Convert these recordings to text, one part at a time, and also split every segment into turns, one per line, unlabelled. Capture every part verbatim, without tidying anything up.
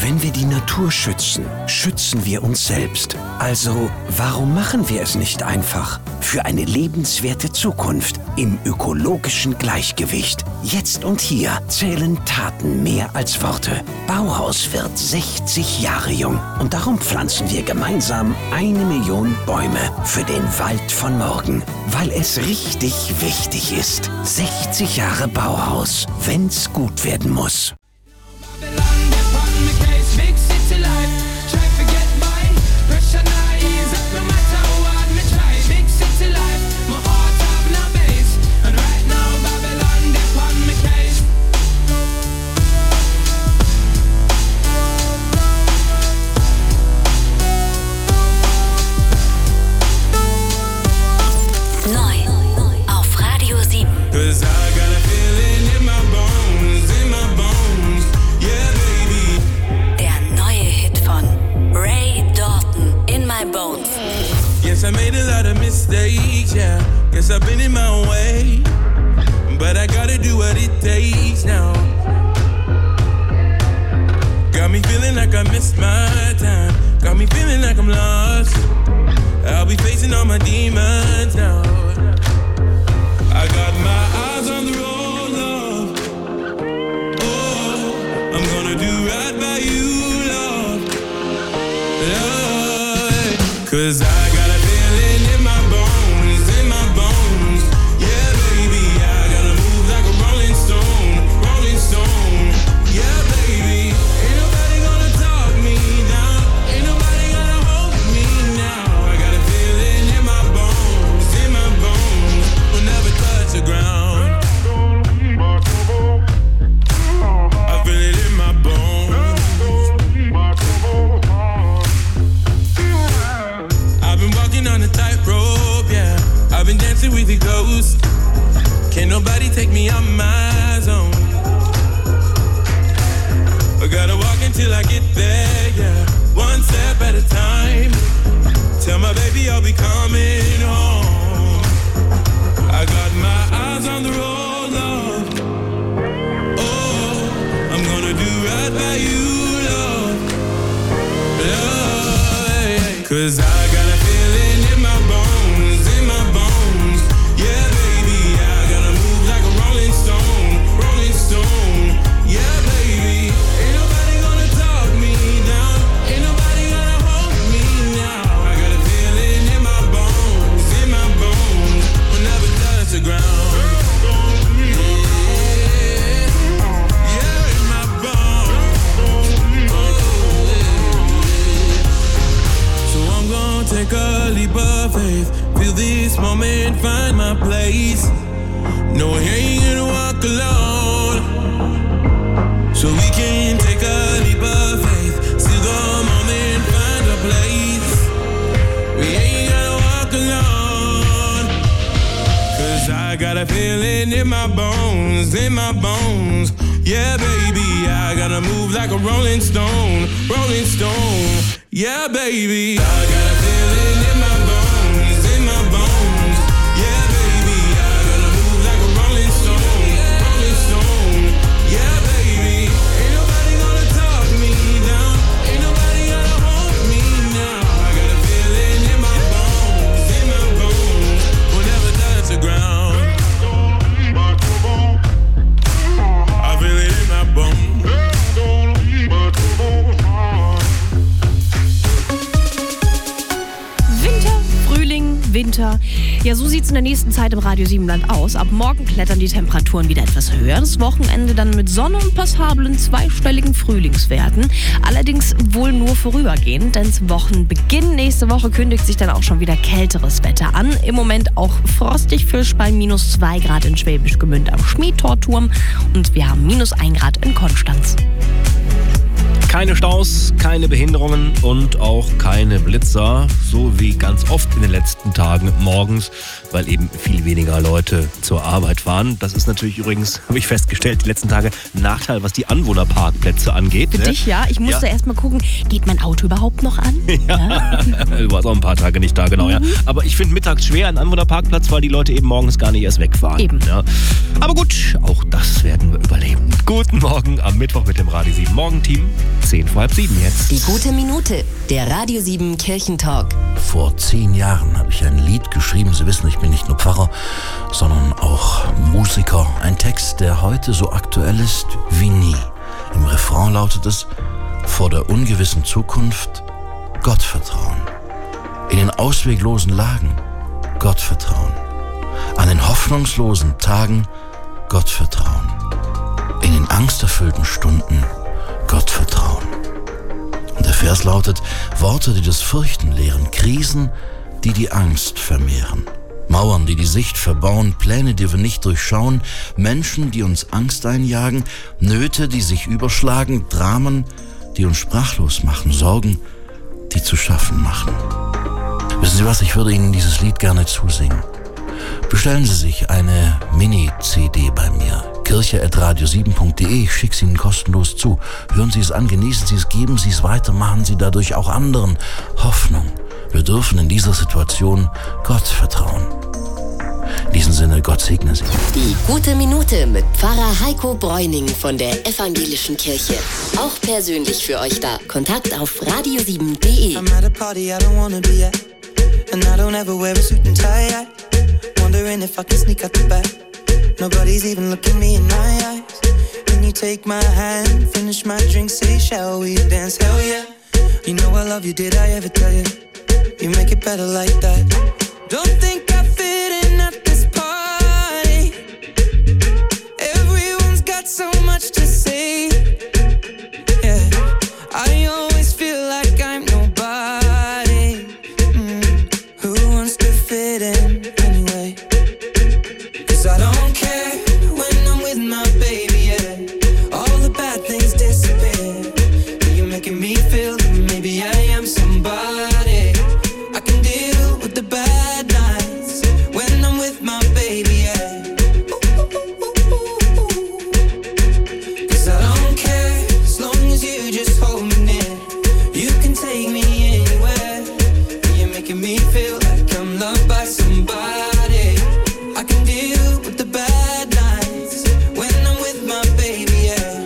Wenn wir die Natur schützen, schützen wir uns selbst. Also, warum machen wir es nicht einfach? Für eine lebenswerte Zukunft im ökologischen Gleichgewicht. Jetzt und hier zählen Taten mehr als Worte. Bauhaus wird sechzig Jahre jung und darum pflanzen wir gemeinsam eine Million Bäume für den Wald von morgen. Weil es richtig wichtig ist. sechzig Jahre Bauhaus, wenn's gut werden muss.
I made a lot of mistakes, yeah. Guess I've been in my own way, but I gotta do what it takes now. Got me feeling like I missed my time. Got me feeling like I'm lost. I'll be facing all my demons now. I got my eyes on the road, love. Oh, I'm gonna do right by you, love. Love, 'cause I with the ghost. Can't nobody take me out my zone. I gotta walk until I get there, yeah. One step at a time. Tell my baby I'll be coming home. I got my eyes on the road, love. Oh, I'm gonna do right by you, love. Love, 'cause I got a feeling in my bones, in my bones. Yeah, baby, I gotta move like a rolling stone, rolling stone. Yeah, baby, ain't nobody gonna talk me down, ain't nobody gonna hold me now. I got a feeling in my bones, in my bones, will never touch the ground. Yeah, yeah, in my bones. So I'm gonna take a leap of faith. Feel this moment, find my place. No, I ain't gonna walk alone. So we can take a leap of faith. See the moment, find a place. We ain't gonna walk alone. 'Cause I got a feeling in my bones, in my bones. Yeah, baby, I gotta move like a rolling stone, rolling stone. Yeah, baby, I got a feeling in my bones, in my bones. Yeah, baby, I gotta move like a rolling stone, rolling stone. Yeah, baby, ain't nobody gonna talk me down, ain't nobody gonna hold me now. I got a feeling in my bones, in my bones, will never touch the ground. I feel it in my bones.
Winter. Ja, so sieht es in der nächsten Zeit im Radio Siebenland aus. Ab morgen klettern die Temperaturen wieder etwas höher. Das Wochenende dann mit Sonne und passablen zweistelligen Frühlingswerten. Allerdings wohl nur vorübergehend, denn zum Wochenbeginn nächste Woche kündigt sich dann auch schon wieder kälteres Wetter an. Im Moment auch frostig frisch bei minus zwei Grad in Schwäbisch Gmünd am Schmidtorturm und wir haben minus ein Grad in Konstanz.
Keine Staus, keine Behinderungen und auch keine Blitzer, so wie ganz oft in den letzten Tagen morgens, weil eben viel weniger Leute zur Arbeit fahren. Das ist natürlich übrigens, habe ich festgestellt, die letzten Tage ein Nachteil, was die Anwohnerparkplätze angeht.
Für
ne?
dich, ja. Ich musste ja. erst mal gucken, geht mein Auto überhaupt noch an?
Ja, du warst auch ein paar Tage nicht da, genau. Mhm. ja. Aber ich finde mittags schwer einen Anwohnerparkplatz, weil die Leute eben morgens gar nicht erst wegfahren.
Eben.
Ja. Aber gut, auch das werden wir überleben. Guten Morgen am Mittwoch mit dem Radio sieben Morgen Team. zehn vor halb sieben jetzt.
Die gute Minute, der Radio sieben Kirchentalk.
Vor zehn Jahren habe ich ein Lied geschrieben. Sie wissen, ich bin nicht nur Pfarrer, sondern auch Musiker. Ein Text, der heute so aktuell ist wie nie. Im Refrain lautet es: Vor der ungewissen Zukunft Gott vertrauen. In den ausweglosen Lagen Gott vertrauen. An den hoffnungslosen Tagen Gott vertrauen. In den angsterfüllten Stunden Gott vertrauen. Und der Vers lautet: Worte, die das Fürchten lehren, Krisen, die die Angst vermehren, Mauern, die die Sicht verbauen, Pläne, die wir nicht durchschauen, Menschen, die uns Angst einjagen, Nöte, die sich überschlagen, Dramen, die uns sprachlos machen, Sorgen, die zu schaffen machen. Wissen Sie was, ich würde Ihnen dieses Lied gerne zusingen. Bestellen Sie sich eine Mini-C D bei mir. kirche at radio sieben punkt de. Ich schicke es Ihnen kostenlos zu. Hören Sie es an, genießen Sie es, geben Sie es weiter, machen Sie dadurch auch anderen Hoffnung. Wir dürfen in dieser Situation Gott vertrauen. In diesem Sinne, Gott segne Sie.
Die gute Minute mit Pfarrer Heiko Bräuning von der Evangelischen Kirche. Auch persönlich für euch da. Kontakt auf radio sieben punkt de.
I'm at a party I don't wanna be at, and I don't ever wear a suit and tie yet. Wondering if I can sneak out the back. Nobody's even looking me in my eyes. Can you take my hand, finish my drink, say shall we dance? Hell yeah. You know I love you, did I ever tell you? You make it better like that. Don't think I fit in at this party. Everyone's got so much to say. Yeah, I always feel like I'm nobody. Mm. Who wants to fit in anyway? Cause I don't care when I'm with my baby, yeah. All the bad things disappear. You're making me feel that maybe I am somebody. I can deal with the bad nights when I'm with my baby, yeah. Cause I don't care as long as you just hold me near. You can take me anywhere. You're making me feel like I'm loved by somebody. I can deal with the bad nights when I'm with my baby, yeah.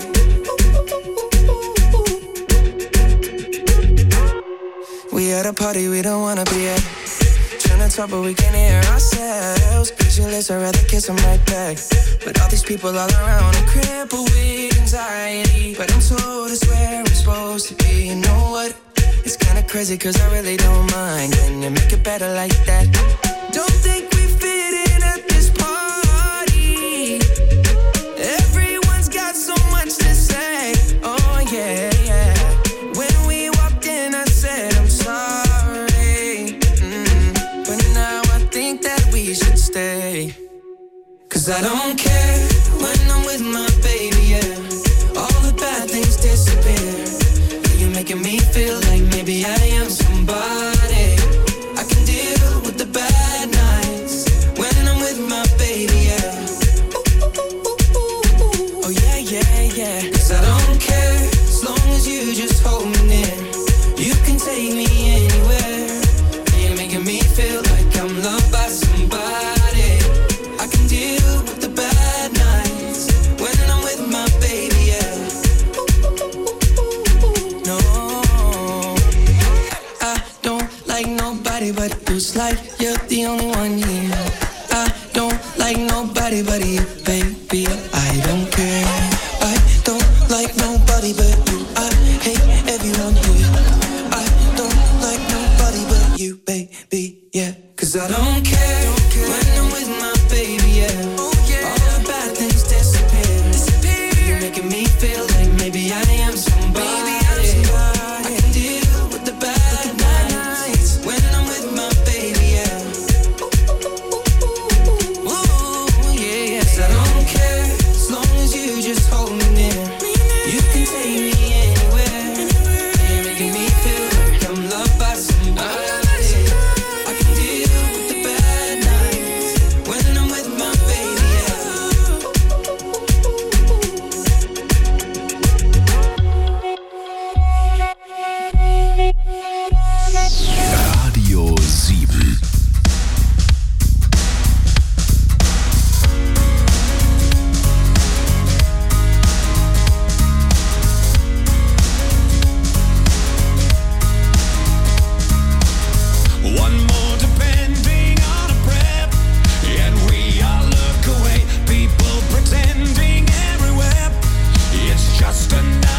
We at a party we don't wanna be at. Trying to talk but we can't hear ourselves. Pictureless, I'd rather kiss them right back. But all these people all around are crippled with anxiety. But I'm told it's where I'm supposed to be. You know what? It's kinda crazy cause I really don't mind. Can you make it better like that? Don't think we fit in at this party. Everyone's got so much to say. Oh yeah, yeah. When we walked in I said I'm sorry, mm. But now I think that we should stay. Cause I don't care when I'm with my baby, yeah. All the bad things disappear. You're making me feel like maybe I am somebody. I can deal with the bad nights when I'm with my baby, yeah. Oh yeah, yeah, yeah. Cause I don't care as long as you just hold me near. You can take me anywhere. You're making me feel like I'm loved by somebody. I can deal with the bad nights when I'm with my baby, yeah. No, I don't like nobody but you. It's like you're the only one here. I don't like nobody but you, baby. I don't care. I don't like nobody but you. I hate everyone here. I don't like nobody but you, baby, yeah. Cause I don't care when I'm with my baby, yeah. All the bad things disappear. You're making me feel like maybe I am